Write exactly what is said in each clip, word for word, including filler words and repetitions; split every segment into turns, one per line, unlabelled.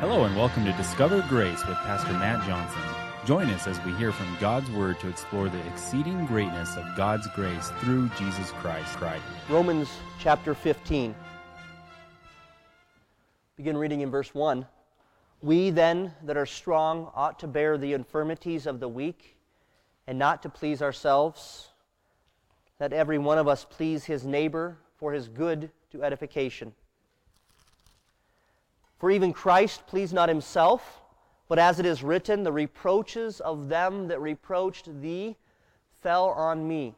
Hello and welcome to Discover Grace with Pastor Matt Johnson. Join us as we hear from God's Word to explore the exceeding greatness of God's grace through Jesus Christ. Christ.
Romans chapter fifteen. Begin reading in verse one. We then that are strong ought to bear the infirmities of the weak and not to please ourselves. Let every one of us please his neighbor for his good to edification. For even Christ pleased not himself, but as it is written, the reproaches of them that reproached thee fell on me.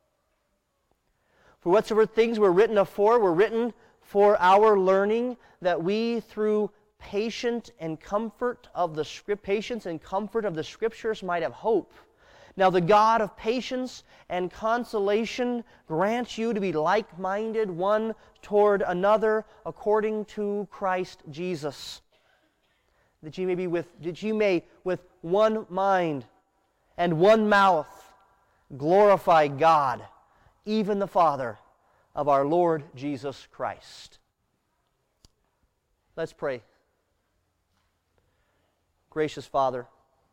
For whatsoever things were written afore were written for our learning, that we through patient and comfort of the script, patience and comfort of the Scriptures might have hope. Now the God of patience and consolation grant you to be like-minded one toward another according to Christ Jesus, that you may be with that you may with one mind and one mouth glorify God, even the Father of our Lord Jesus Christ. Let's pray. Gracious Father,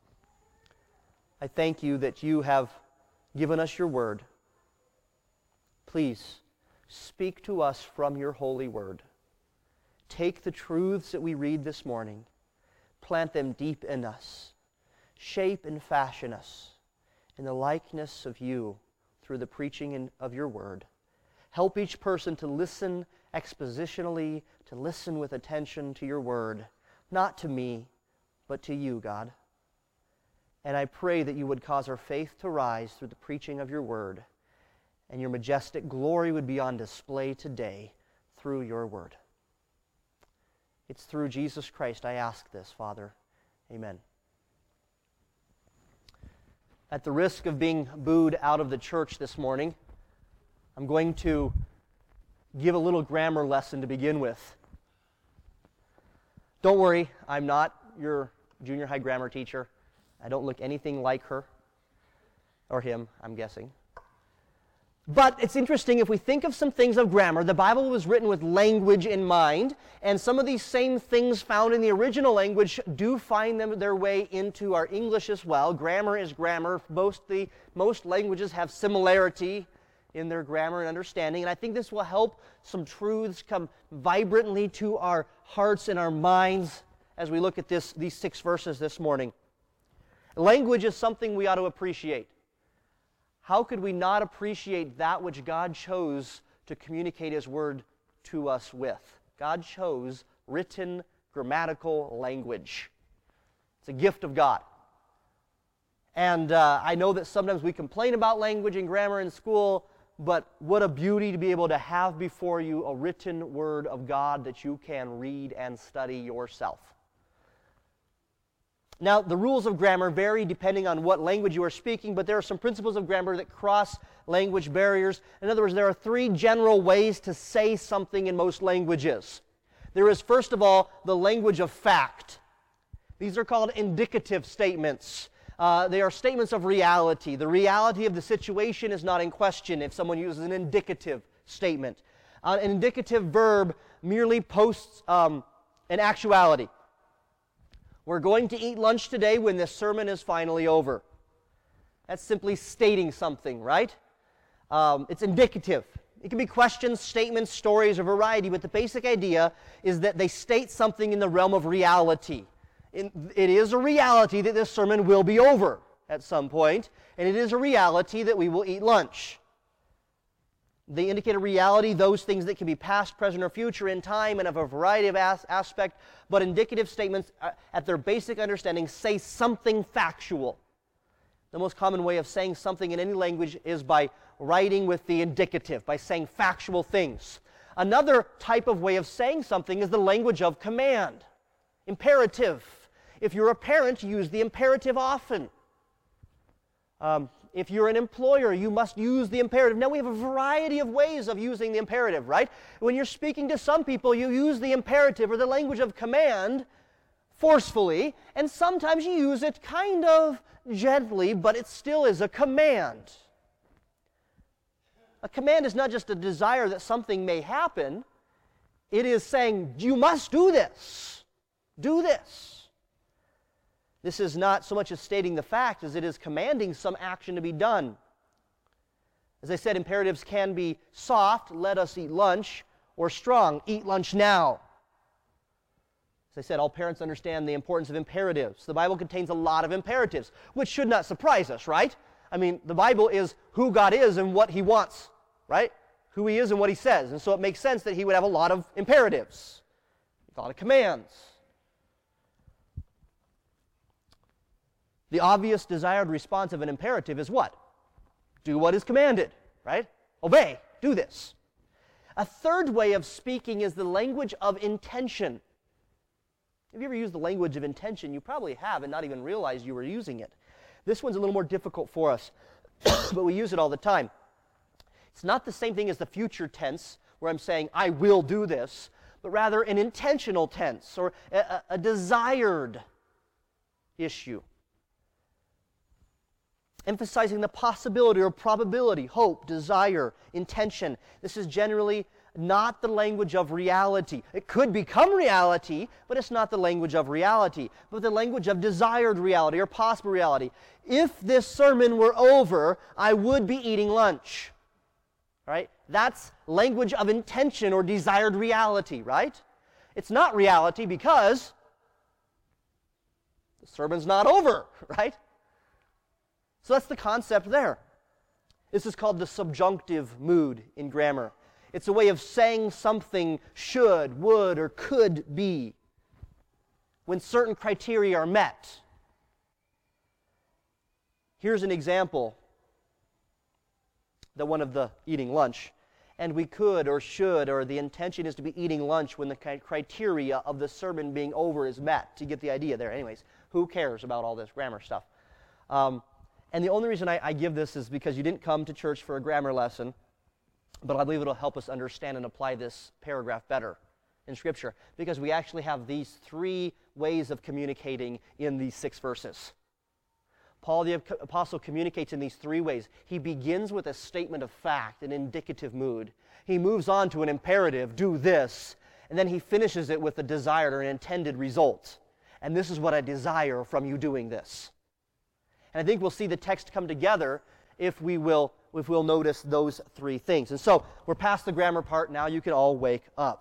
I thank you that you have given us your word. Please speak to us from your holy word. Take the truths that we read this morning, plant them deep in us, shape and fashion us in the likeness of you through the preaching of your word. Help each person to listen expositionally, to listen with attention to your word, not to me, but to you, God. And I pray that you would cause our faith to rise through the preaching of your word, and your majestic glory would be on display today through your word. It's through Jesus Christ I ask this, Father. Amen. At the risk of being booed out of the church this morning, I'm going to give a little grammar lesson to begin with. Don't worry, I'm not your junior high grammar teacher. I don't look anything like her, or him, I'm guessing. But it's interesting, if we think of some things of grammar, the Bible was written with language in mind, and some of these same things found in the original language do find them their way into our English as well. Grammar is grammar. Most, the, most languages have similarity in their grammar and understanding, and I think this will help some truths come vibrantly to our hearts and our minds as we look at this, these six verses this morning. Language is something we ought to appreciate. How could we not appreciate that which God chose to communicate His Word to us with? God chose written, grammatical language. It's a gift of God. And uh, I know that sometimes we complain about language and grammar in school, but what a beauty to be able to have before you a written Word of God that you can read and study yourself. Now, the rules of grammar vary depending on what language you are speaking, but there are some principles of grammar that cross language barriers. In other words, there are three general ways to say something in most languages. There is, first of all, the language of fact. These are called indicative statements. Uh, they are statements of reality. The reality of the situation is not in question if someone uses an indicative statement. Uh, an indicative verb merely posts um, an actuality. We're going to eat lunch today when this sermon is finally over. That's simply stating something, right? Um, it's indicative. It can be questions, statements, stories, a variety, but the basic idea is that they state something in the realm of reality. In, it is a reality that this sermon will be over at some point, and it is a reality that we will eat lunch. They indicate a reality, those things that can be past, present, or future in time and of a variety of as- aspects, but indicative statements, uh, at their basic understanding, say something factual. The most common way of saying something in any language is by writing with the indicative, by saying factual things. Another type of way of saying something is the language of command, imperative. If you're a parent, use the imperative often. Um, If you're an employer, you must use the imperative. Now, we have a variety of ways of using the imperative, right? When you're speaking to some people, you use the imperative or the language of command forcefully, and sometimes you use it kind of gently, but it still is a command. A command is not just a desire that something may happen. It is saying, you must do this. Do this. This is not so much as stating the fact as it is commanding some action to be done. As I said, imperatives can be soft, let us eat lunch, or strong, eat lunch now. As I said, all parents understand the importance of imperatives. The Bible contains a lot of imperatives, which should not surprise us, right? I mean, the Bible is who God is and what He wants, right? Who He is and what He says. And so it makes sense that He would have a lot of imperatives, a lot of commands. The obvious desired response of an imperative is what? Do what is commanded, right? Obey, do this. A third way of speaking is the language of intention. Have you ever used the language of intention? You probably have and not even realized you were using it. This one's a little more difficult for us, but we use it all the time. It's not the same thing as the future tense, where I'm saying, I will do this, but rather an intentional tense, or a, a desired issue. Emphasizing the possibility or probability, hope, desire, intention. This is generally not the language of reality. It could become reality, but it's not the language of reality, but the language of desired reality or possible reality. If this sermon were over, I would be eating lunch. Right? That's language of intention or desired reality, right? It's not reality because the sermon's not over, right? So that's the concept there. This is called the subjunctive mood in grammar. It's a way of saying something should, would, or could be when certain criteria are met. Here's an example, the one of the eating lunch. And we could or should, or the intention is to be eating lunch when the criteria of the sermon being over is met. To get the idea there. Anyways, who cares about all this grammar stuff? Um, and the only reason I, I give this is because you didn't come to church for a grammar lesson, but I believe it'll help us understand and apply this paragraph better in Scripture, because we actually have these three ways of communicating in these six verses. Paul the Apostle communicates in these three ways. He begins with a statement of fact, an indicative mood. He moves on to an imperative, do this, and then he finishes it with a desired or an intended result. And this is what I desire from you doing this. And I think we'll see the text come together if we will, if we'll notice those three things. And so we're past the grammar part. Now you can all wake up.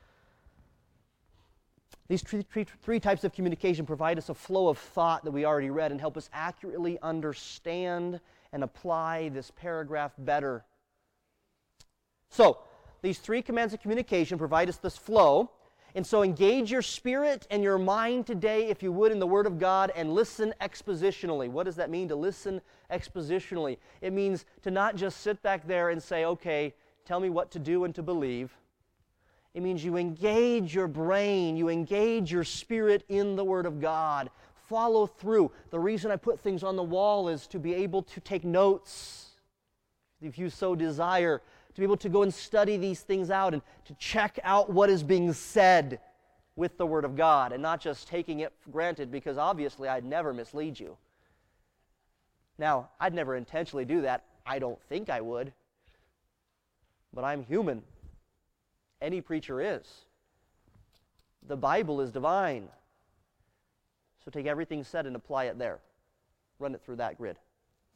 These three, three, three types of communication provide us a flow of thought that we already read and help us accurately understand and apply this paragraph better. So, these three commands of communication provide us this flow. And so engage your spirit and your mind today, if you would, in the Word of God and listen expositionally. What does that mean, to listen expositionally? It means to not just sit back there and say, okay, tell me what to do and to believe. It means you engage your brain, you engage your spirit in the Word of God. Follow through. The reason I put things on the wall is to be able to take notes, if you so desire, to be able to go and study these things out and to check out what is being said with the Word of God and not just taking it for granted, because obviously I'd never mislead you. Now, I'd never intentionally do that. I don't think I would. But I'm human. Any preacher is. The Bible is divine. So take everything said and apply it there. Run it through that grid.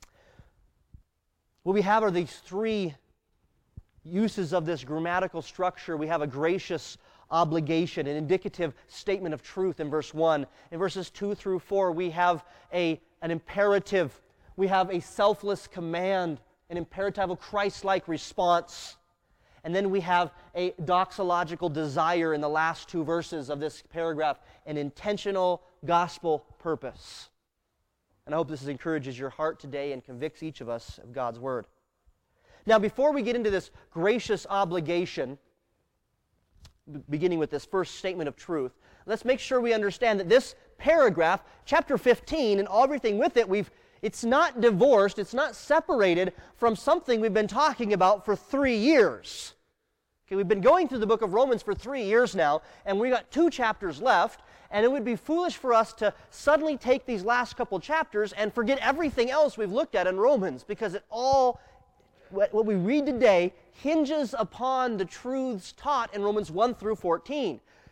What we have are these three uses of this grammatical structure. We have a gracious obligation, an indicative statement of truth in verse one. In verses two through four, we have a, an imperative. We have a selfless command, an imperatival Christ-like response. And then we have a doxological desire in the last two verses of this paragraph, an intentional gospel purpose. And I hope this encourages your heart today and convicts each of us of God's Word. Now, before we get into this gracious obligation, beginning with this first statement of truth, let's make sure we understand that this paragraph, chapter fifteen, and everything with it, we've it's not divorced, it's not separated from something we've been talking about for three years. Okay, we've been going through the book of Romans for three years now, and we've got two chapters left, and it would be foolish for us to suddenly take these last couple chapters and forget everything else we've looked at in Romans, because it all, what we read today hinges upon the truths taught in Romans one through fourteen.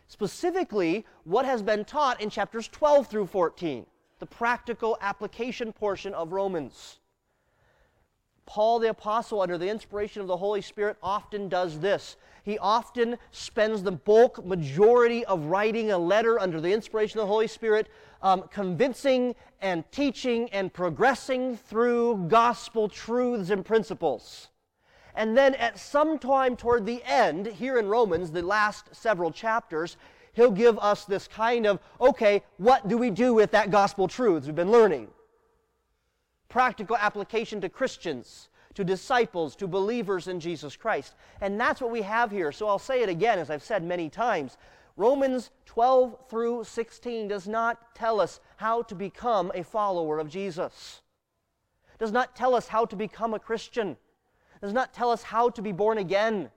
Specifically, what has been taught in chapters twelve through fourteen, the practical application portion of Romans. Paul the Apostle, under the inspiration of the Holy Spirit, often does this. He often spends the bulk majority of writing a letter under the inspiration of the Holy Spirit, um, convincing and teaching and progressing through gospel truths and principles. And then at some time toward the end, here in Romans, the last several chapters, he'll give us this kind of, okay, what do we do with that gospel truths we've been learning? Practical application to Christians, to disciples, to believers in Jesus Christ. And that's what we have here. So I'll say it again, as I've said many times. Romans twelve through sixteen does not tell us how to become a follower of Jesus. Does not tell us how to become a Christian. Does not tell us how to be born again.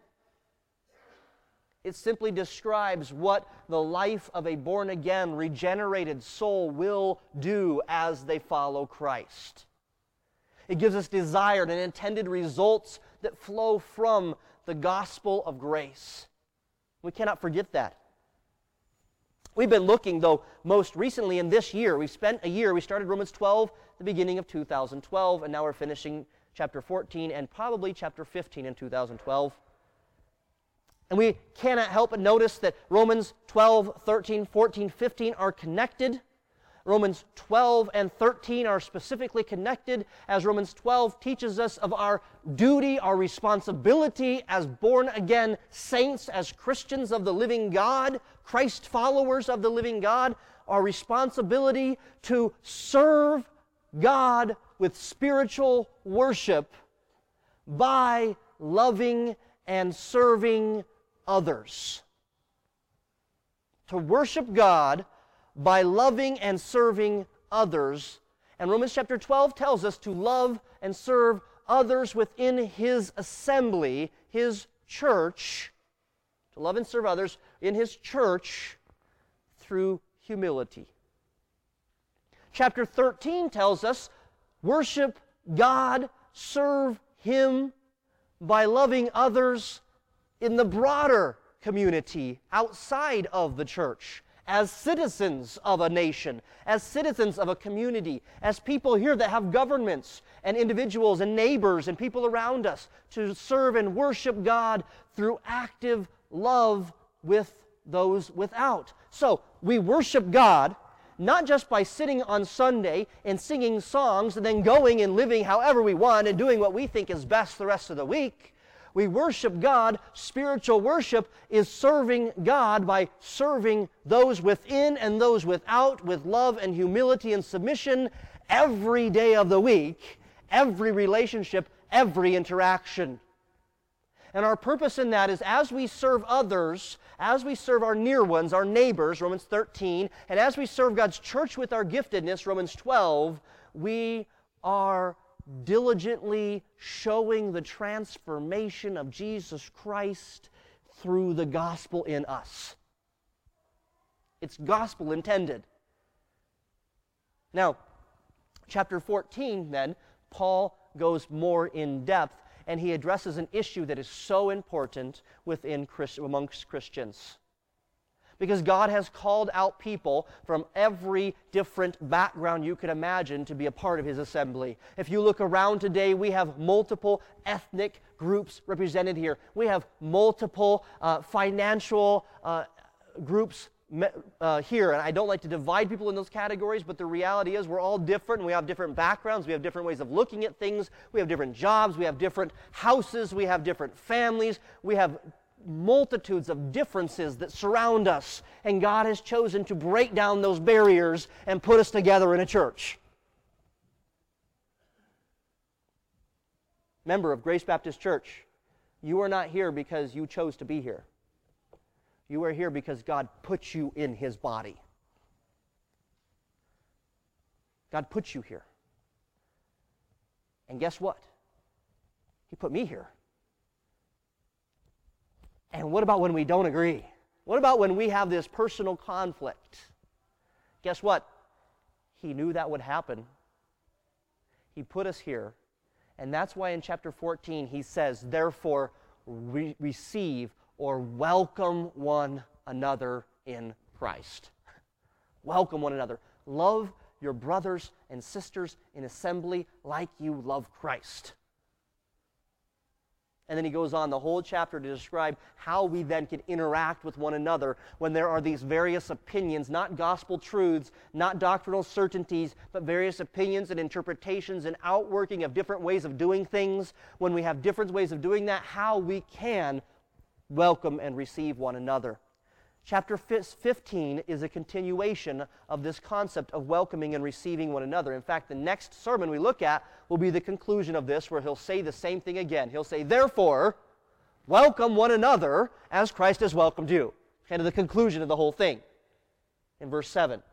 It simply describes what the life of a born-again, regenerated soul will do as they follow Christ. It gives us desired and intended results that flow from the gospel of grace. We cannot forget that. We've been looking, though, most recently in this year. We've spent a year. We started Romans twelve at the beginning of two thousand twelve, and now we're finishing chapter fourteen and probably chapter fifteen in two thousand twelve. And we cannot help but notice that Romans twelve, thirteen, fourteen, fifteen are connected. Romans twelve and thirteen are specifically connected, as Romans twelve teaches us of our duty, our responsibility as born-again saints, as Christians of the living God, Christ followers of the living God, our responsibility to serve God with spiritual worship by loving and serving others. To worship God by loving and serving others. And Romans chapter twelve tells us to love and serve others within His assembly, His church, to love and serve others in His church through humility. Chapter thirteen tells us worship God, serve Him by loving others in the broader community outside of the church, as citizens of a nation, as citizens of a community, as people here that have governments and individuals and neighbors and people around us, to serve and worship God through active love with those without. So, we worship God not just by sitting on Sunday and singing songs and then going and living however we want and doing what we think is best the rest of the week. We worship God. Spiritual worship is serving God by serving those within and those without with love and humility and submission every day of the week, every relationship, every interaction. And our purpose in that is as we serve others, as we serve our near ones, our neighbors, Romans thirteen, and as we serve God's church with our giftedness, Romans twelve, we are diligently showing the transformation of Jesus Christ through the gospel in us. It's gospel intended. Now, chapter fourteen then, Paul goes more in depth and he addresses an issue that is so important within Christ, amongst Christians. Because God has called out people from every different background you could imagine to be a part of His assembly. If you look around today, we have multiple ethnic groups represented here. We have multiple uh, financial uh, groups uh, here. And I don't like to divide people in those categories, but the reality is we're all different. And we have different backgrounds. We have different ways of looking at things. We have different jobs. We have different houses. We have different families. We have multitudes of differences that surround us, and God has chosen to break down those barriers and put us together in a church. Member of Grace Baptist Church, you are not here because you chose to be here. You are here because God put you in His body. God put you here. And guess what? He put me here. And what about when we don't agree? What about when we have this personal conflict? Guess what? He knew that would happen. He put us here. And that's why in chapter fourteen he says, therefore, re- receive or welcome one another in Christ. Welcome one another. Love your brothers and sisters in assembly like you love Christ. And then he goes on the whole chapter to describe how we then can interact with one another when there are these various opinions, not gospel truths, not doctrinal certainties, but various opinions and interpretations and outworking of different ways of doing things. When we have different ways of doing that, how we can welcome and receive one another. Chapter fifteen is a continuation of this concept of welcoming and receiving one another. In fact, the next sermon we look at will be the conclusion of this, where he'll say the same thing again. He'll say, therefore, welcome one another as Christ has welcomed you. Kind of the conclusion of the whole thing in verse seven.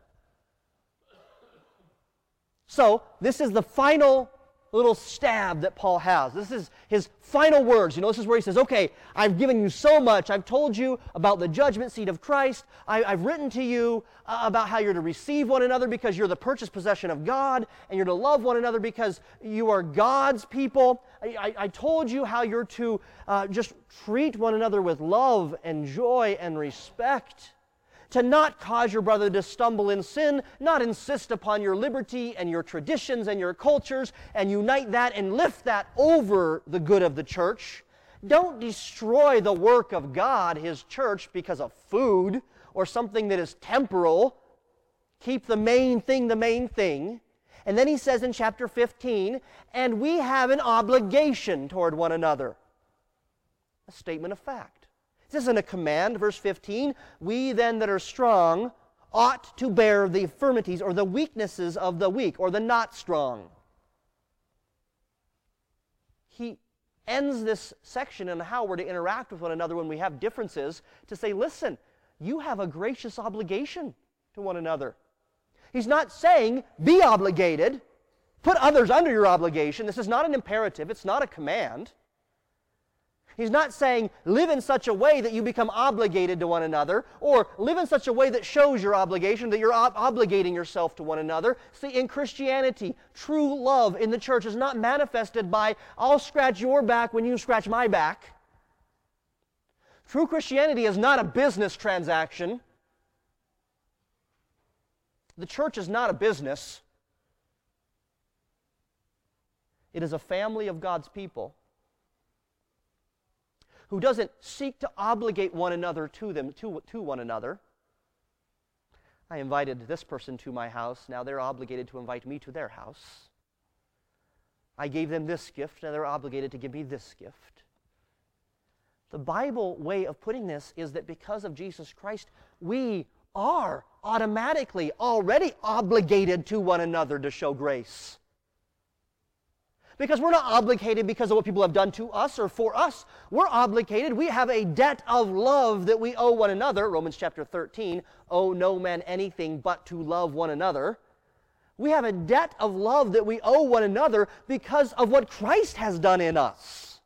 So, this is the final little stab that Paul has. This is his final words. You know, this is where he says, okay, I've given you so much. I've told you about the judgment seat of Christ. I, I've written to you uh, about how you're to receive one another because you're the purchased possession of God, and you're to love one another because you are God's people. I, I, I told you how you're to uh, just treat one another with love and joy and respect, to not cause your brother to stumble in sin, not insist upon your liberty and your traditions and your cultures, and unite that and lift that over the good of the church. Don't destroy the work of God, His church, because of food or something that is temporal. Keep the main thing the main thing. And then he says in chapter fifteen, and we have an obligation toward one another. A statement of fact. This isn't a command. Verse fifteen, we then that are strong ought to bear the infirmities or the weaknesses of the weak or the not strong. He ends this section on how we're to interact with one another when we have differences to say, listen, you have a gracious obligation to one another. He's not saying be obligated, put others under your obligation. This is not an imperative. It's not a command. He's not saying live in such a way that you become obligated to one another, or live in such a way that shows your obligation, that you're ob- obligating yourself to one another. See, in Christianity, true love in the church is not manifested by, I'll scratch your back when you scratch my back. True Christianity is not a business transaction. The church is not a business. It is a family of God's people who doesn't seek to obligate one another to them, to, to one another. I invited this person to my house. Now they're obligated to invite me to their house. I gave them this gift. Now they're obligated to give me this gift. The Bible way of putting this is that because of Jesus Christ, we are automatically already obligated to one another to show grace. Because we're not obligated because of what people have done to us or for us. We're obligated. We have a debt of love that we owe one another. Romans chapter thirteen, owe no man anything but to love one another. We have a debt of love that we owe one another because of what Christ has done in us.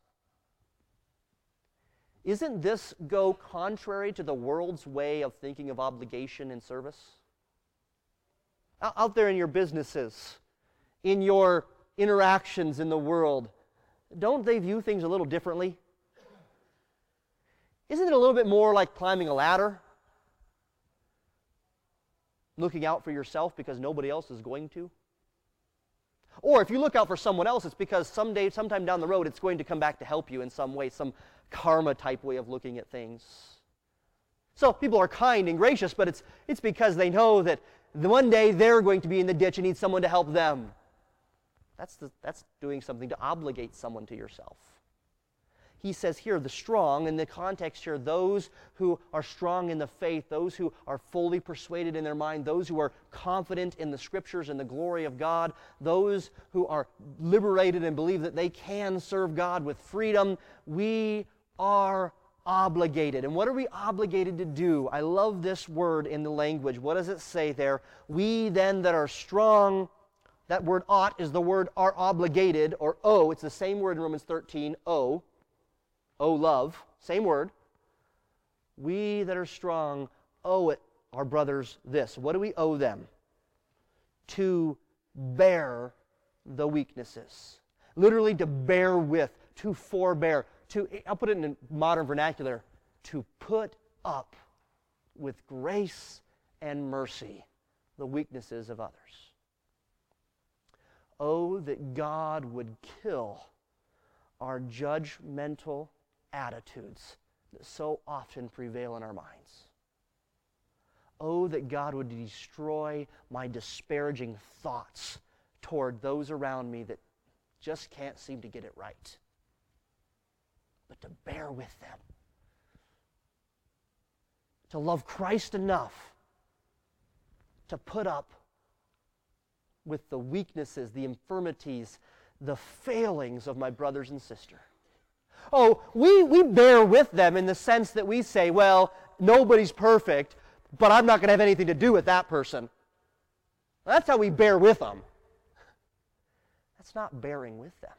Isn't this go contrary to the world's way of thinking of obligation and service? Out there in your businesses, in your interactions in the world, don't they view things a little differently? Isn't it a little bit more like climbing a ladder? Looking out for yourself because nobody else is going to? Or if you look out for someone else, it's because someday, sometime down the road, it's going to come back to help you in some way, some karma type way of looking at things. So people are kind and gracious, but it's, it's because they know that one day they're going to be in the ditch and need someone to help them. That's, the, that's doing something to obligate someone to yourself. He says here, the strong, in the context here, those who are strong in the faith, those who are fully persuaded in their mind, those who are confident in the Scriptures and the glory of God, those who are liberated and believe that they can serve God with freedom. We are obligated. And what are we obligated to do? I love this word in the language. What does it say there? We then that are strong. That word ought is the word are obligated, or owe. It's the same word in Romans thirteen, owe. Owe love. Same word. We that are strong owe it, our brothers, this. What do we owe them? To bear the weaknesses. Literally to bear with, to forbear, to, I'll put it in modern vernacular, to put up with grace and mercy the weaknesses of others. Oh, that God would kill our judgmental attitudes that so often prevail in our minds. Oh, that God would destroy my disparaging thoughts toward those around me that just can't seem to get it right. But to bear with them. To love Christ enough to put up with the weaknesses, the infirmities, the failings of my brothers and sisters. Oh, we, we bear with them in the sense that we say, well, nobody's perfect, but I'm not going to have anything to do with that person. That's how we bear with them. That's not bearing with them.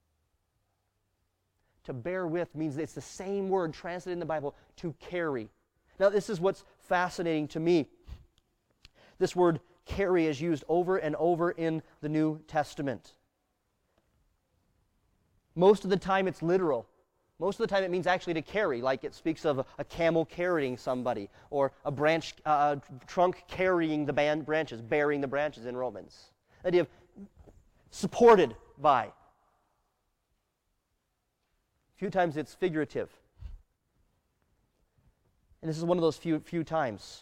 To bear with means it's the same word translated in the Bible, to carry. Now, this is what's fascinating to me. This word carry is used over and over in the New Testament. Most of the time it's literal. Most of the time it means actually to carry, like it speaks of a, a camel carrying somebody, or a branch uh, trunk carrying the band branches, bearing the branches in Romans. The idea of supported by. A few times it's figurative. And this is one of those few, few times.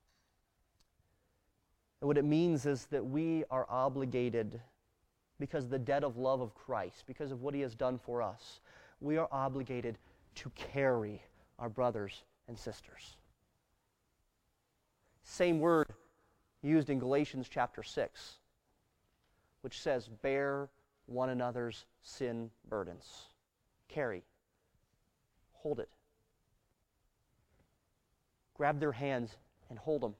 And what it means is that we are obligated, because of the debt of love of Christ, because of what He has done for us, we are obligated to carry our brothers and sisters. Same word used in Galatians chapter six, which says, bear one another's sin burdens. Carry. Hold it. Grab their hands and hold them.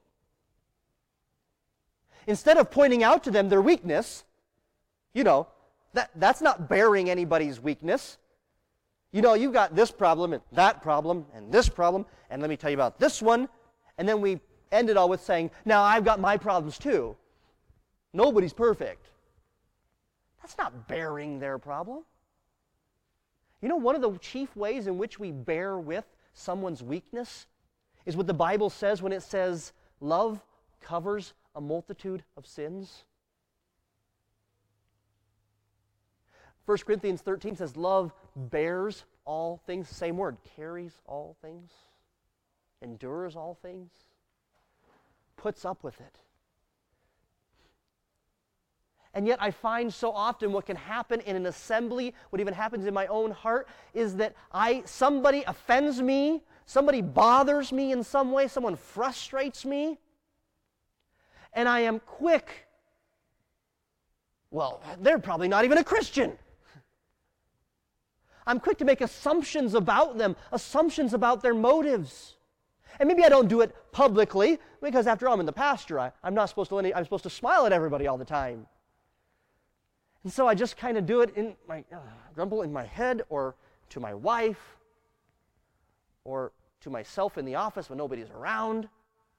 Instead of pointing out to them their weakness, you know, that, that's not bearing anybody's weakness. You know, you've got this problem and that problem and this problem, and let me tell you about this one. And then we end it all with saying, now I've got my problems too. Nobody's perfect. That's not bearing their problem. You know, one of the chief ways in which we bear with someone's weakness is what the Bible says when it says, love covers a multitude of sins. First Corinthians thirteen says, love bears all things. Same word, carries all things, endures all things, puts up with it. And yet I find so often what can happen in an assembly, what even happens in my own heart, is that I somebody offends me, somebody bothers me in some way, someone frustrates me, and I am quick, well, they're probably not even a Christian. I'm quick to make assumptions about them, assumptions about their motives. And maybe I don't do it publicly, because after all, I'm in the pasture. I, I'm not supposed to, I'm supposed to smile at everybody all the time. And so I just kind of do it in my, uh, grumble in my head, or to my wife, or to myself in the office when nobody's around.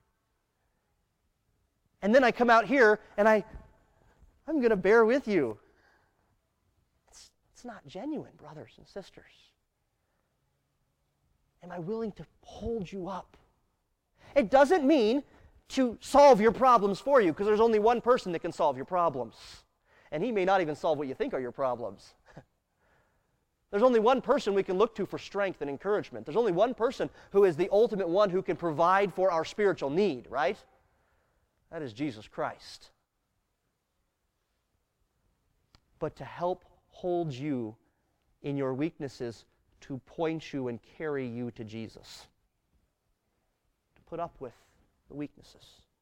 And then I come out here and I, I'm going to bear with you. It's, it's not genuine, brothers and sisters. Am I willing to hold you up? It doesn't mean to solve your problems for you, because there's only one person that can solve your problems. And he may not even solve what you think are your problems. There's only one person we can look to for strength and encouragement. There's only one person who is the ultimate one who can provide for our spiritual need, right? That is Jesus Christ. But to help hold you in your weaknesses, to point you and carry you to Jesus. To put up with the weaknesses.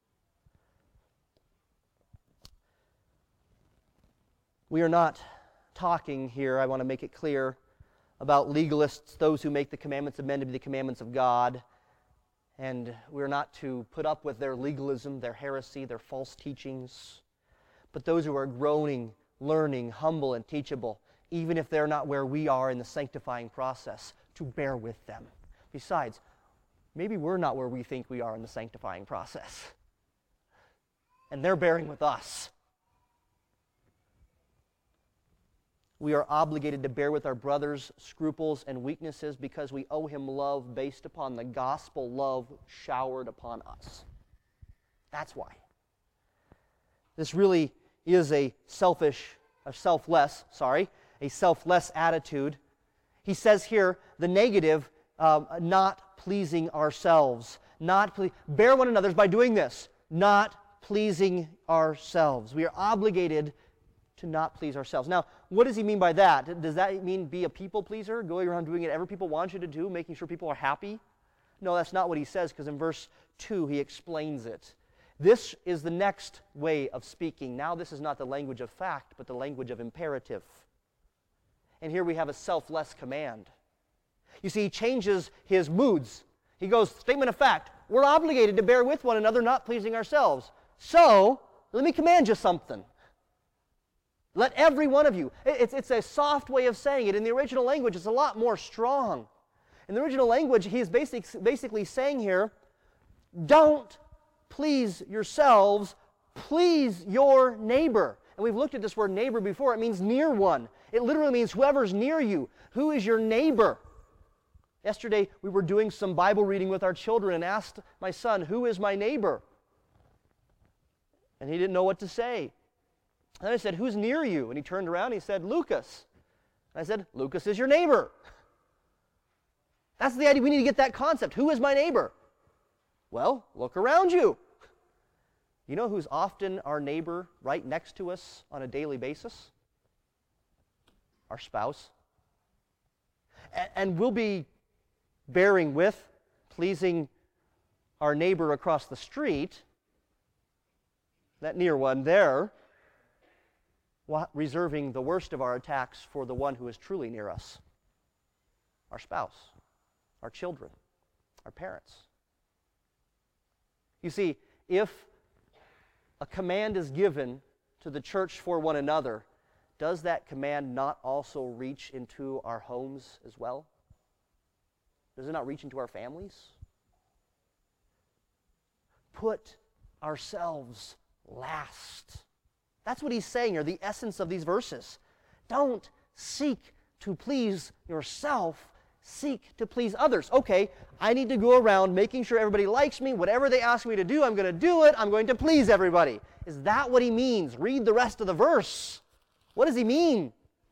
We are not talking here, I want to make it clear, about legalists, those who make the commandments of men to be the commandments of God. And we're not to put up with their legalism, their heresy, their false teachings. But those who are groaning, learning, humble, and teachable, even if they're not where we are in the sanctifying process, to bear with them. Besides, maybe we're not where we think we are in the sanctifying process. And they're bearing with us. We are obligated to bear with our brother's scruples and weaknesses because we owe him love based upon the gospel love showered upon us. That's why. This really is a selfish, a selfless, sorry, a selfless attitude. He says here, the negative, um, not pleasing ourselves. Not ple- bear one another's by doing this, not pleasing ourselves. We are obligated to not please ourselves. Now, what does he mean by that? Does that mean be a people pleaser, going around doing whatever people want you to do, making sure people are happy? No, that's not what he says, because in verse two he explains it. This is the next way of speaking. Now this is not the language of fact, but the language of imperative. And here we have a selfless command. You see, he changes his moods. He goes, statement of fact, we're obligated to bear with one another, not pleasing ourselves. So, let me command you something. Let every one of you. It's, it's a soft way of saying it. In the original language, it's a lot more strong. In the original language, he's basic, basically saying here, don't please yourselves, please your neighbor. And we've looked at this word neighbor before. It means near one. It literally means whoever's near you. Who is your neighbor? Yesterday, we were doing some Bible reading with our children and asked my son, who is my neighbor? And he didn't know what to say. And I said, who's near you? And he turned around and he said, Lucas. And I said, Lucas is your neighbor. That's the idea. We need to get that concept. Who is my neighbor? Well, look around you. You know who's often our neighbor right next to us on a daily basis? Our spouse. A- and we'll be bearing with, pleasing our neighbor across the street, that near one there, reserving the worst of our attacks for the one who is truly near us, our spouse, our children, our parents. You see, if a command is given to the church for one another, does that command not also reach into our homes as well? Does it not reach into our families? Put ourselves last. That's what he's saying here, the essence of these verses. Don't seek to please yourself, seek to please others. Okay, I need to go around making sure everybody likes me. Whatever they ask me to do, I'm going to do it. I'm going to please everybody. Is that what he means? Read the rest of the verse. What does he mean?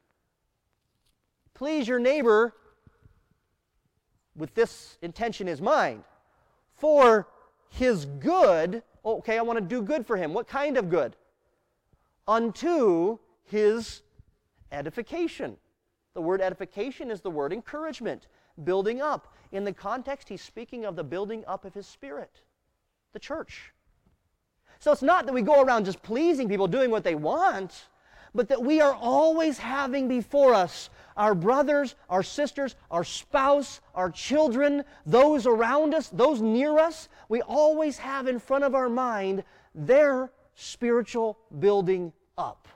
Please your neighbor with this intention in mind. For his good, okay, I want to do good for him. What kind of good? Unto his edification. The word edification is the word encouragement, building up. In the context, he's speaking of the building up of his spirit, the church. So it's not that we go around just pleasing people, doing what they want, but that we are always having before us our brothers, our sisters, our spouse, our children, those around us, those near us. We always have in front of our mind their spiritual building up.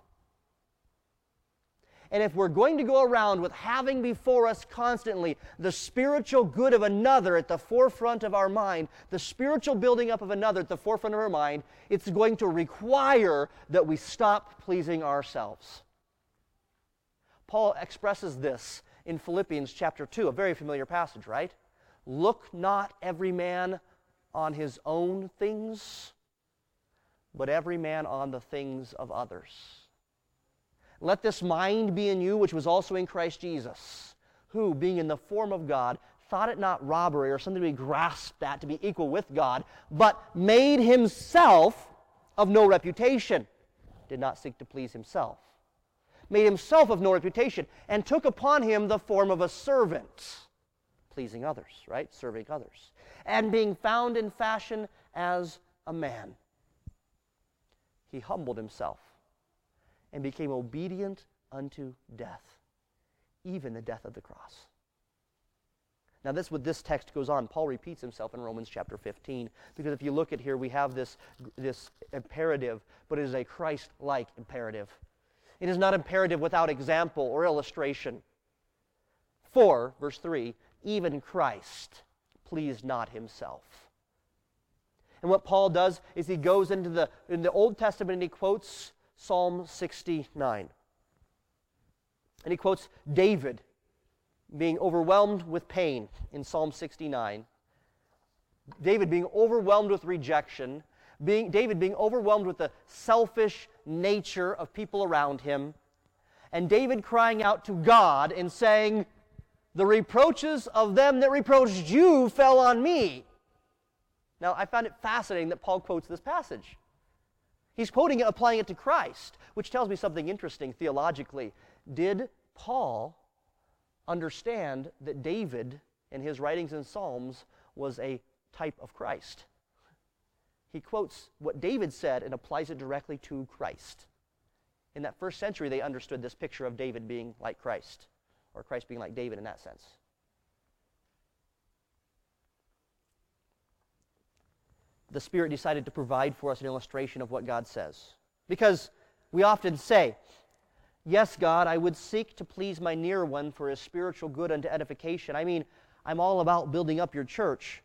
And if we're going to go around with having before us constantly the spiritual good of another at the forefront of our mind, the spiritual building up of another at the forefront of our mind, it's going to require that we stop pleasing ourselves. Paul expresses this in Philippians chapter two, a very familiar passage, right? Look not every man on his own things, but every man on the things of others. Let this mind be in you, which was also in Christ Jesus, who, being in the form of God, thought it not robbery or something to be grasped at to be equal with God, but made himself of no reputation, did not seek to please himself, made himself of no reputation, and took upon him the form of a servant, pleasing others, right? Serving others. And being found in fashion as a man, he humbled himself and became obedient unto death, even the death of the cross. Now this, with this text goes on, Paul repeats himself in Romans chapter fifteen, because if you look at here, we have this, this imperative, but it is a Christ-like imperative. It is not imperative without example or illustration. For, verse three, even Christ pleased not himself. And what Paul does is he goes into the, in the Old Testament and he quotes Psalm sixty-nine. And he quotes David being overwhelmed with pain in Psalm sixty-nine. David being overwhelmed with rejection, being, David being overwhelmed with the selfish nature of people around him, and David crying out to God and saying, "The reproaches of them that reproached you fell on me." Now, I found it fascinating that Paul quotes this passage. He's quoting it, applying it to Christ, which tells me something interesting theologically. Did Paul understand that David, in his writings in Psalms, was a type of Christ? He quotes what David said and applies it directly to Christ. In that first century, they understood this picture of David being like Christ, or Christ being like David in that sense. The Spirit decided to provide for us an illustration of what God says. Because we often say, "Yes, God, I would seek to please my near one for his spiritual good unto edification." I mean, I'm all about building up your church.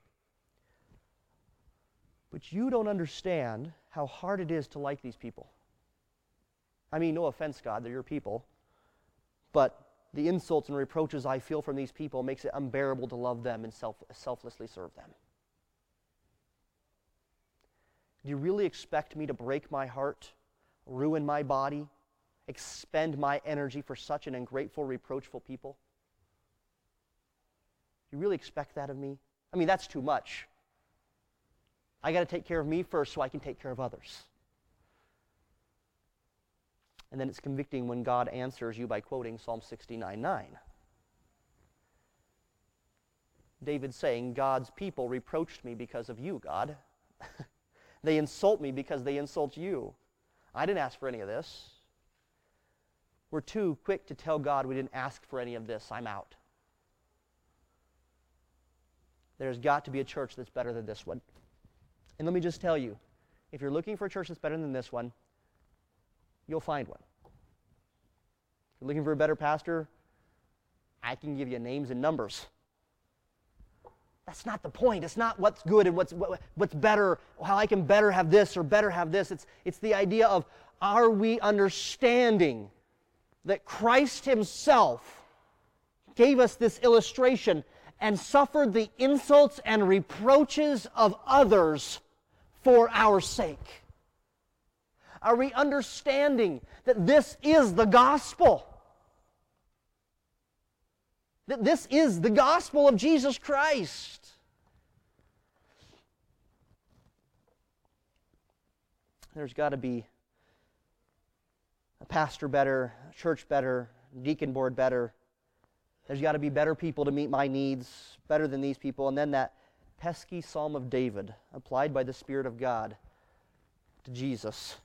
But you don't understand how hard it is to like these people. I mean, no offense, God, they're your people. But the insults and reproaches I feel from these people makes it unbearable to love them and self, selflessly serve them. Do you really expect me to break my heart, ruin my body, expend my energy for such an ungrateful, reproachful people? You really expect that of me? I mean, that's too much. I got to take care of me first so I can take care of others. And then it's convicting when God answers you by quoting Psalm sixty-nine nine. David saying, "God's people reproached me because of you, God. They insult me because they insult you. I didn't ask for any of this." We're too quick to tell God we didn't ask for any of this. I'm out. There's got to be a church that's better than this one. And let me just tell you, if you're looking for a church that's better than this one, you'll find one. If you're looking for a better pastor, I can give you names and numbers. That's not the point. It's not what's good and what's what, what's better, how I can better have this or better have this. It's, it's the idea of, are we understanding that Christ himself gave us this illustration and suffered the insults and reproaches of others for our sake? Are we understanding that this is the gospel? That this is the gospel of Jesus Christ? There's got to be a pastor better, a church better, deacon board better. There's got to be better people to meet my needs, better than these people. And then that pesky Psalm of David, applied by the Spirit of God to Jesus.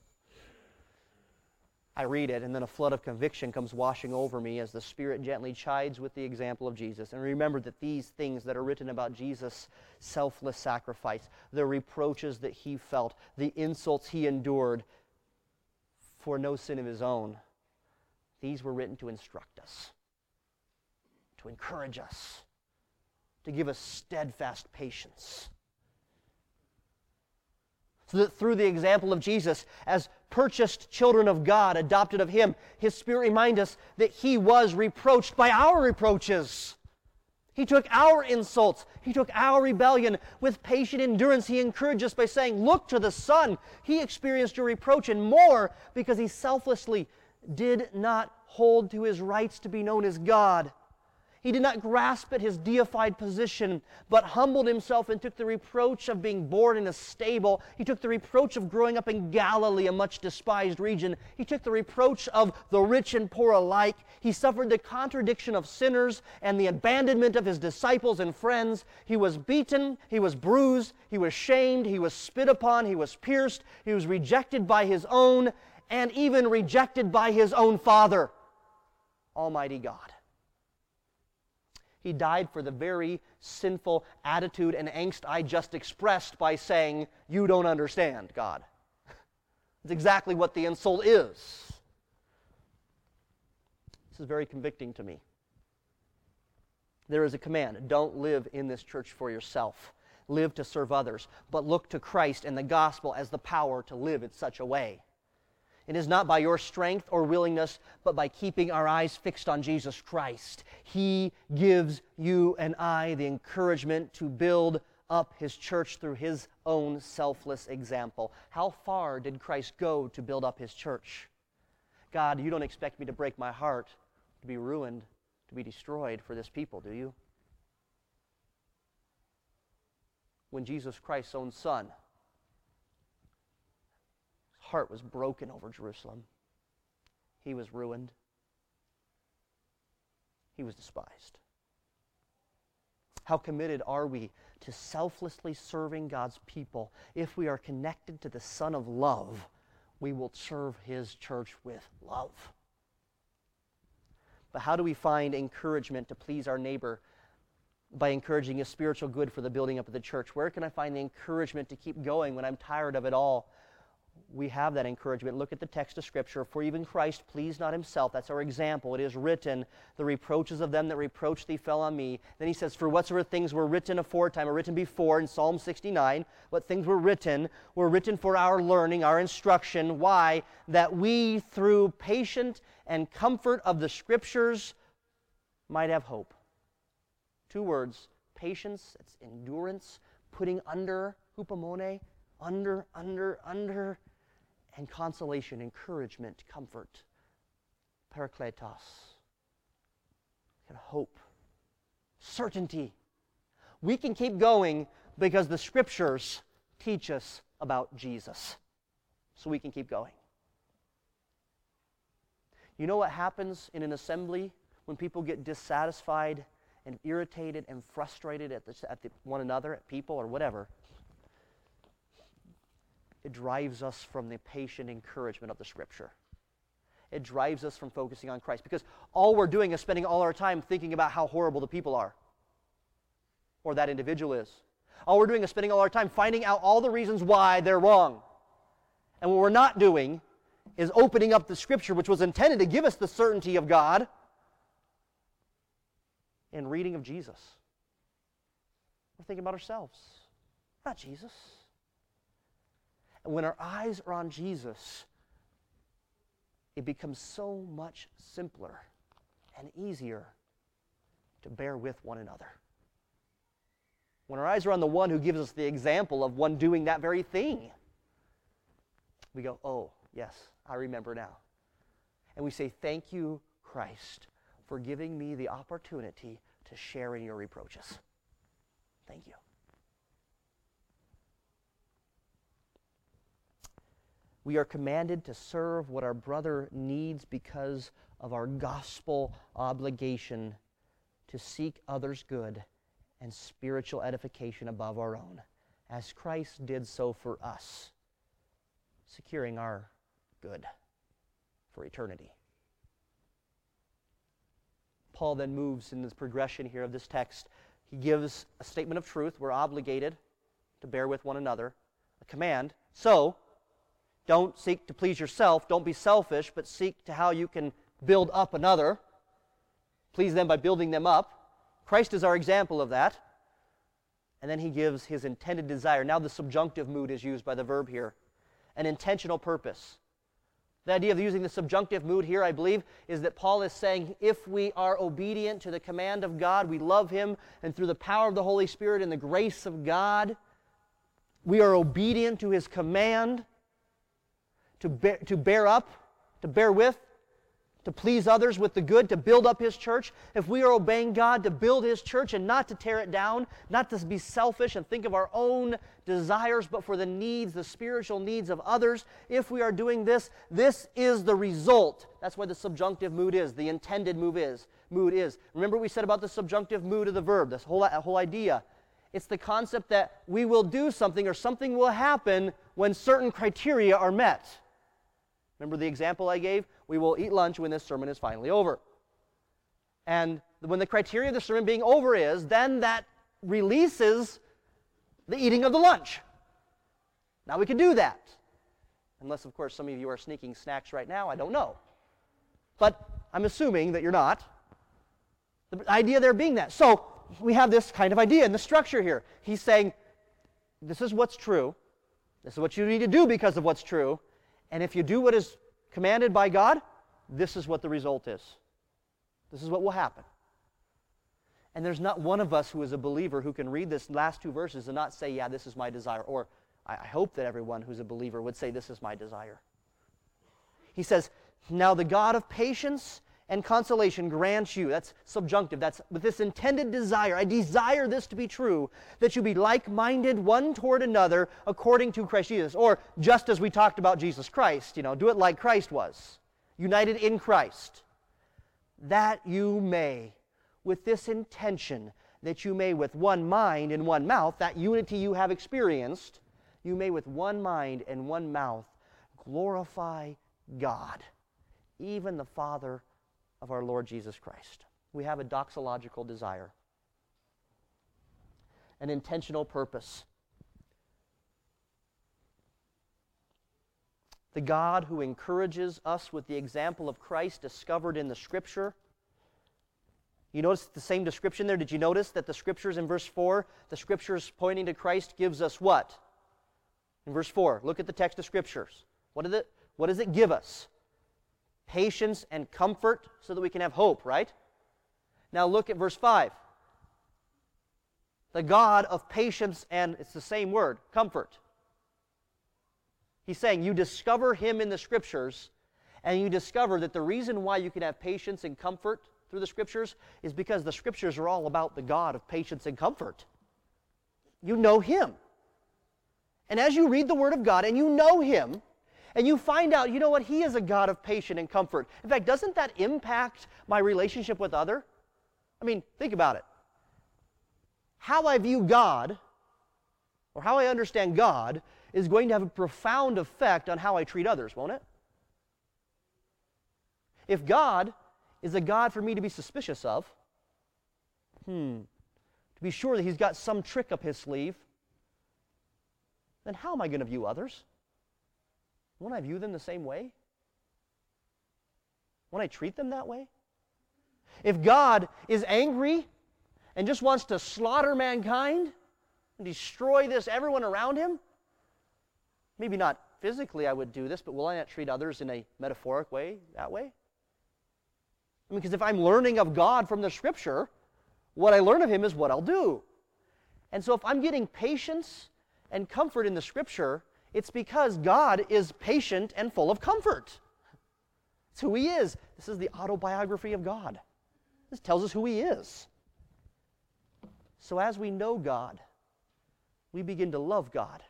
I read it, and then a flood of conviction comes washing over me as the Spirit gently chides with the example of Jesus. And remember that these things that are written about Jesus' selfless sacrifice, the reproaches that he felt, the insults he endured for no sin of his own, these were written to instruct us, to encourage us, to give us steadfast patience. So that through the example of Jesus, as purchased children of God, adopted of him, his Spirit reminds us that he was reproached by our reproaches. He took our insults. He took our rebellion with patient endurance. He encouraged us by saying, "Look to the Son. He experienced your reproach and more because he selflessly did not hold to his rights to be known as God. He did not grasp at his deified position, but humbled himself and took the reproach of being born in a stable. He took the reproach of growing up in Galilee, a much despised region. He took the reproach of the rich and poor alike. He suffered the contradiction of sinners and the abandonment of his disciples and friends. He was beaten, he was bruised, he was shamed, he was spit upon, he was pierced, he was rejected by his own, and even rejected by his own Father, Almighty God." He died for the very sinful attitude and angst I just expressed by saying, "You don't understand, God." That's exactly what the insult is. This is very convicting to me. There is a command: don't live in this church for yourself. Live to serve others, but look to Christ and the gospel as the power to live in such a way. It is not by your strength or willingness, but by keeping our eyes fixed on Jesus Christ. He gives you and I the encouragement to build up His church through His own selfless example. How far did Christ go to build up His church? God, you don't expect me to break my heart, to be ruined, to be destroyed for this people, do you? When Jesus Christ's own Son, His heart was broken over Jerusalem. He was ruined. He was despised. How committed are we to selflessly serving God's people? If we are connected to the Son of Love, we will serve His church with love. But how do we find encouragement to please our neighbor by encouraging His spiritual good for the building up of the church? Where can I find the encouragement to keep going when I'm tired of it all? We have that encouragement. Look at the text of Scripture. For even Christ pleased not Himself. That's our example. It is written, the reproaches of them that reproached thee fell on me. Then he says, for whatsoever things were written aforetime, or written before in Psalm sixty-nine, what things were written, were written for our learning, our instruction. Why? That we, through patient and comfort of the Scriptures, might have hope. Two words, patience, it's endurance, putting under, hupomone, under, under, under, and consolation, encouragement, comfort, parakletos, and hope, certainty. We can keep going because the Scriptures teach us about Jesus. So we can keep going. You know what happens in an assembly when people get dissatisfied and irritated and frustrated at, the, at the, one another, at people or whatever? It drives us from the patient encouragement of the Scripture. It drives us from focusing on Christ, because all we're doing is spending all our time thinking about how horrible the people are, or that individual is. All we're doing is spending all our time finding out all the reasons why they're wrong. And what we're not doing is opening up the Scripture, which was intended to give us the certainty of God, and reading of Jesus. We're thinking about ourselves, not Jesus. And when our eyes are on Jesus, it becomes so much simpler and easier to bear with one another. When our eyes are on the one who gives us the example of one doing that very thing, we go, oh, yes, I remember now. And we say, thank you, Christ, for giving me the opportunity to share in your reproaches. Thank you. We are commanded to serve what our brother needs because of our gospel obligation to seek others' good and spiritual edification above our own, as Christ did so for us, securing our good for eternity. Paul then moves in this progression here of this text. He gives a statement of truth. We're obligated to bear with one another, a command. So, don't seek to please yourself. Don't be selfish, but seek to how you can build up another. Please them by building them up. Christ is our example of that. And then he gives his intended desire. Now the subjunctive mood is used by the verb here. An intentional purpose. The idea of using the subjunctive mood here, I believe, is that Paul is saying if we are obedient to the command of God, we love Him, and through the power of the Holy Spirit and the grace of God, we are obedient to His command to bear, to bear up, to bear with, to please others with the good, to build up His church. If we are obeying God to build His church and not to tear it down, not to be selfish and think of our own desires, but for the needs, the spiritual needs of others, if we are doing this, this is the result. That's why the subjunctive mood is, the intended mood is. Mood is. Remember what we said about the subjunctive mood of the verb, this whole, whole idea. It's the concept that we will do something or something will happen when certain criteria are met. Remember the example I gave? We will eat lunch when this sermon is finally over. And when the criteria of the sermon being over is, then that releases the eating of the lunch. Now we can do that. Unless, of course, some of you are sneaking snacks right now. I don't know. But I'm assuming that you're not. The idea there being that. So we have this kind of idea in the structure here. He's saying, this is what's true. This is what you need to do because of what's true. And if you do what is commanded by God, this is what the result is. This is what will happen. And there's not one of us who is a believer who can read this last two verses and not say, yeah, this is my desire. Or I hope that everyone who's a believer would say, this is my desire. He says, now the God of patience and consolation grants you, that's subjunctive, that's with this intended desire, I desire this to be true, that you be like-minded one toward another according to Christ Jesus. Or just as we talked about Jesus Christ, you know, do it like Christ was, united in Christ, that you may, with this intention, that you may with one mind and one mouth, that unity you have experienced, you may with one mind and one mouth glorify God, even the Father of our Lord Jesus Christ. We have a doxological desire, an intentional purpose. The God who encourages us with the example of Christ discovered in the Scripture. You notice the same description there? Did you notice that the Scriptures in verse four, the Scriptures pointing to Christ gives us what? In verse four, look at the text of Scriptures. What, did it, what does it give us? Patience and comfort so that we can have hope, right? Now look at verse five. The God of patience and, it's the same word, comfort. He's saying you discover Him in the Scriptures, and you discover that the reason why you can have patience and comfort through the Scriptures is because the Scriptures are all about the God of patience and comfort. You know Him. And as you read the Word of God and you know Him, and you find out, you know what, He is a God of patience and comfort. In fact, doesn't that impact my relationship with other? I mean, think about it. How I view God, or how I understand God, is going to have a profound effect on how I treat others, won't it? If God is a God for me to be suspicious of, hmm, to be sure that He's got some trick up His sleeve, then how am I going to view others? Won't I view them the same way? Won't I treat them that way? If God is angry and just wants to slaughter mankind and destroy this, everyone around Him, maybe not physically I would do this, but will I not treat others in a metaphoric way, that way? I mean, because if I'm learning of God from the Scripture, what I learn of Him is what I'll do. And so if I'm getting patience and comfort in the Scripture, it's because God is patient and full of comfort. It's who He is. This is the autobiography of God. This tells us who He is. So as we know God, we begin to love God.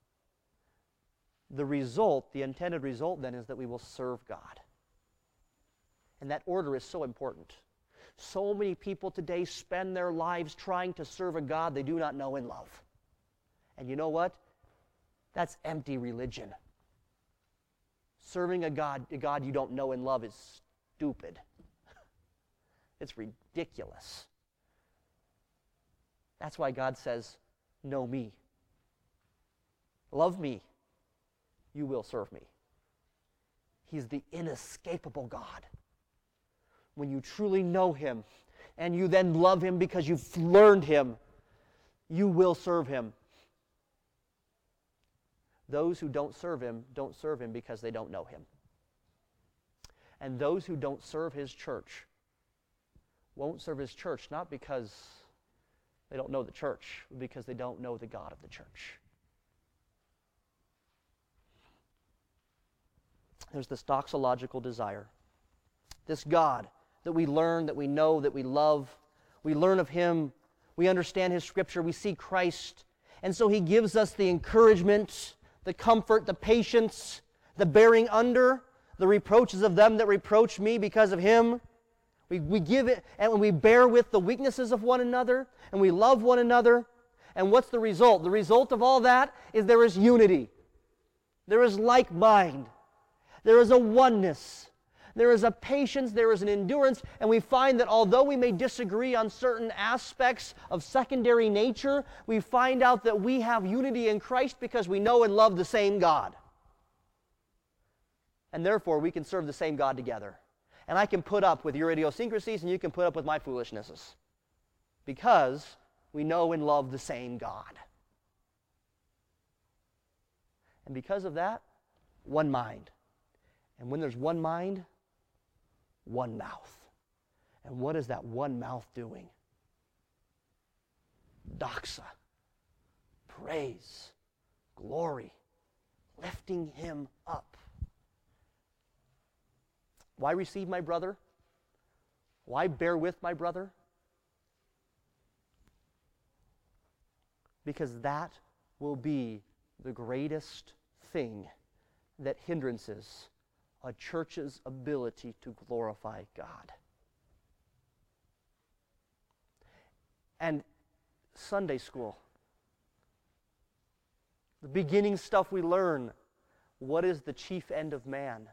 The result, the intended result then, is that we will serve God. And that order is so important. So many people today spend their lives trying to serve a God they do not know and love. And you know what? That's empty religion. Serving a God, a God you don't know and love is stupid. It's ridiculous. That's why God says, know me. Love me. You will serve me. He's the inescapable God. When you truly know Him and you then love Him because you've learned Him, you will serve Him. Those who don't serve Him don't serve Him because they don't know Him. And those who don't serve His church won't serve His church not because they don't know the church, but because they don't know the God of the church. There's this doxological desire. This God that we learn, that we know, that we love. We learn of Him. We understand His Scripture. We see Christ. And so He gives us the encouragement, the comfort, the patience, the bearing under, the reproaches of them that reproach me because of Him. We, we give it, and when we bear with the weaknesses of one another, and we love one another, and what's the result? The result of all that is there is unity. There is like mind. There is a oneness. There is a patience, there is an endurance, and we find that although we may disagree on certain aspects of secondary nature, we find out that we have unity in Christ because we know and love the same God. And therefore, we can serve the same God together. And I can put up with your idiosyncrasies, and you can put up with my foolishnesses. Because we know and love the same God. And because of that, one mind And when there's one mind, one mouth. And what is that one mouth doing? Doxa, praise, glory, lifting him up. Why receive my brother? Why bear with my brother? Because that will be the greatest thing that hindrances a church's ability to glorify God. And Sunday school, the beginning stuff we learn, what is the chief end of man?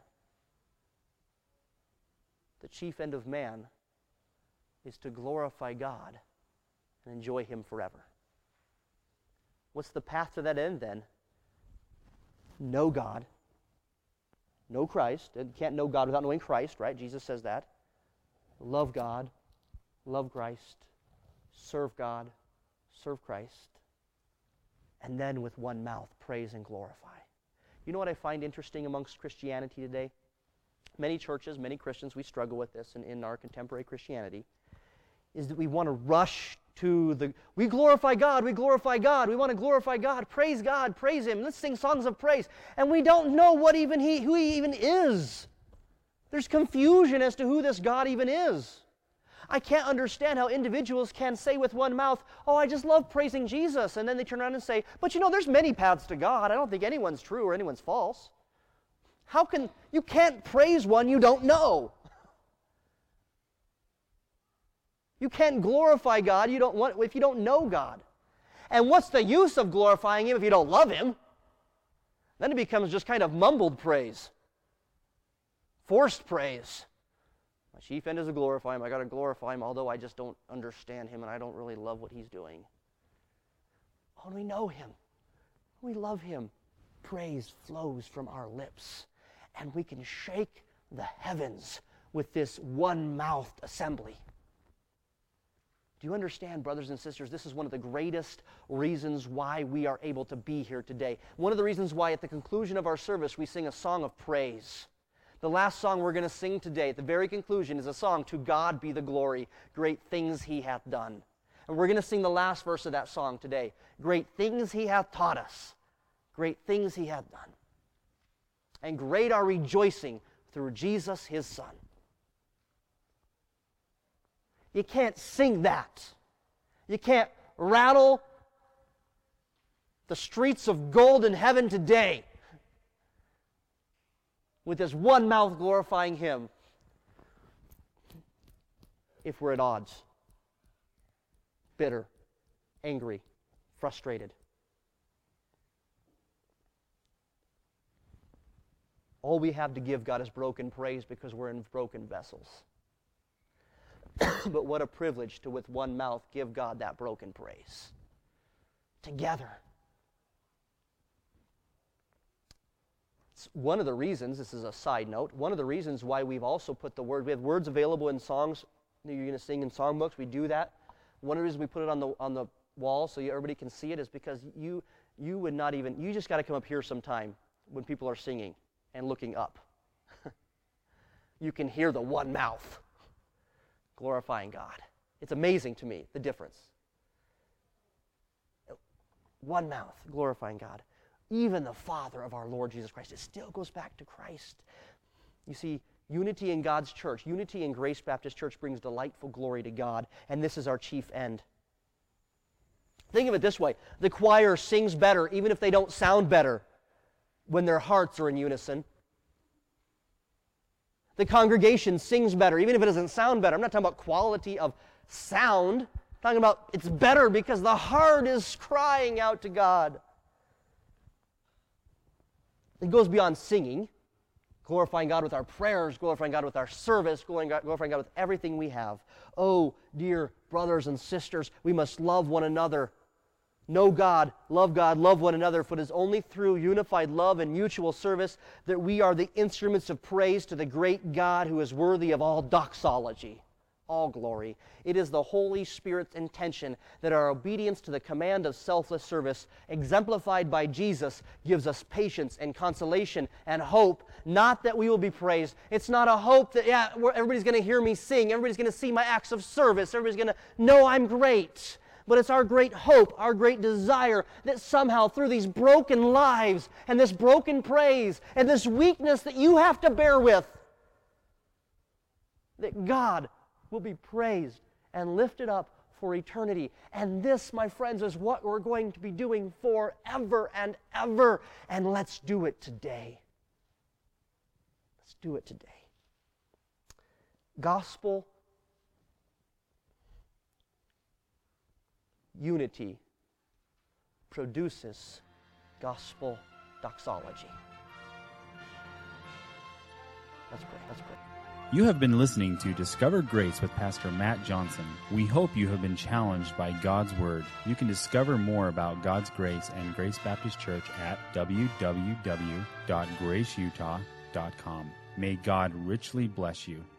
The chief end of man is to glorify God and enjoy him forever. What's the path to that end then? Know God. Know Christ. You can't know God without knowing Christ, right? Jesus says that. Love God. Love Christ. Serve God. Serve Christ. And then with one mouth, praise and glorify. You know what I find interesting amongst Christianity today? Many churches, many Christians, we struggle with this in, in our contemporary Christianity, is that we want to rush to the, we glorify God, we glorify God, we want to glorify God, praise God, praise Him, let's sing songs of praise. And we don't know what even He, who He even is. There's confusion as to who this God even is. I can't understand how individuals can say with one mouth, oh, I just love praising Jesus, and then they turn around and say, but you know, there's many paths to God. I don't think anyone's true or anyone's false. How can, you can't praise one you don't know. You can't glorify God you don't want, if you don't know God. And what's the use of glorifying Him if you don't love Him? Then it becomes just kind of mumbled praise. Forced praise. My chief end is to glorify Him. I got to glorify Him, although I just don't understand Him and I don't really love what He's doing. Oh, we know Him. We love Him. Praise flows from our lips, and we can shake the heavens with this one-mouthed assembly. Do you understand, brothers and sisters, this is one of the greatest reasons why we are able to be here today. One of the reasons why at the conclusion of our service we sing a song of praise. The last song we're going to sing today at the very conclusion is a song, To God Be the Glory, Great Things He Hath Done. And we're going to sing the last verse of that song today. Great things He hath taught us. Great things He hath done. And great our rejoicing through Jesus His Son. You can't sing that. You can't rattle the streets of gold in heaven today with this one mouth glorifying Him if we're at odds, bitter, angry, frustrated. All we have to give God is broken praise because we're in broken vessels. But what a privilege to, with one mouth, give God that broken praise. Together. It's one of the reasons, this is a side note, one of the reasons why we've also put the word, we have words available in songs that you're going to sing in songbooks, we do that. One of the reasons we put it on the on the wall so everybody can see it is because you you would not even, you just got to come up here sometime when people are singing and looking up. You can hear the one mouth glorifying God. It's amazing to me, the difference. One mouth glorifying God. Even the Father of our Lord Jesus Christ. It still goes back to Christ. You see, unity in God's church, unity in Grace Baptist Church brings delightful glory to God, and this is our chief end. Think of it this way. The choir sings better even if they don't sound better when their hearts are in unison. The congregation sings better, even if it doesn't sound better. I'm not talking about quality of sound. I'm talking about it's better because the heart is crying out to God. It goes beyond singing, glorifying God with our prayers, glorifying God with our service, glorifying God with everything we have. Oh, dear brothers and sisters, we must love one another. Know God, love God, love one another, for it is only through unified love and mutual service that we are the instruments of praise to the great God who is worthy of all doxology. all glory. It is the Holy Spirit's intention that our obedience to the command of selfless service, exemplified by Jesus, gives us patience and consolation and hope, not that we will be praised. It's not a hope that, yeah, everybody's going to hear me sing, everybody's going to see my acts of service, everybody's going to know I'm great. But it's our great hope, our great desire that somehow through these broken lives and this broken praise and this weakness that you have to bear with, that God will be praised and lifted up for eternity. And this, my friends, is what we're going to be doing forever and ever. And let's do it today. Let's do it today. Gospel unity produces gospel doxology. Let's pray. Let's pray.
You have been listening to Discover Grace with Pastor Matt Johnson. We hope you have been challenged by God's Word. You can discover more about God's Grace and Grace Baptist Church at w w w dot grace utah dot com. May God richly bless you.